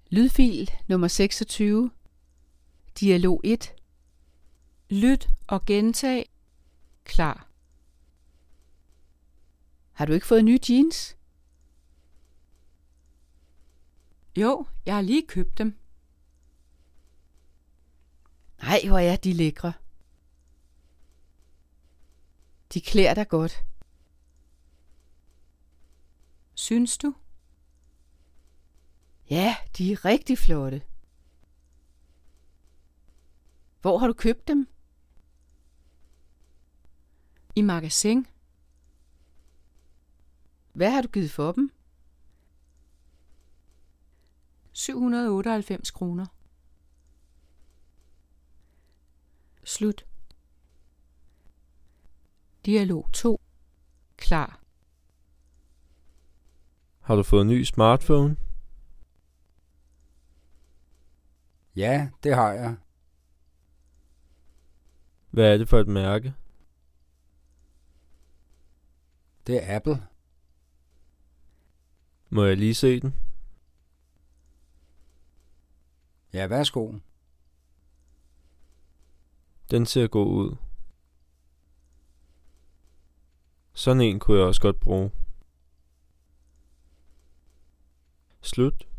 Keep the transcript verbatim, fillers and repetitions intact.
Lydfil nummer seksogtyve. Dialog et. Lyt og gentag. Klar. Har du ikke fået nye jeans? Jo, jeg har lige købt dem. Nej, hvor er de lækre. De klæder dig godt. Synes du? Ja, de er rigtig flotte. Hvor har du købt dem? I Magasin. Hvad har du givet for dem? syv hundrede og otteoghalvfems kroner. Slut. Dialog to. Klar. Har du fået en ny smartphone? Ja, det har jeg. Hvad er det for et mærke? Det er Apple. Må jeg lige se den? Ja, værsgo. Den ser god ud. Sådan en kunne jeg også godt bruge. Slut.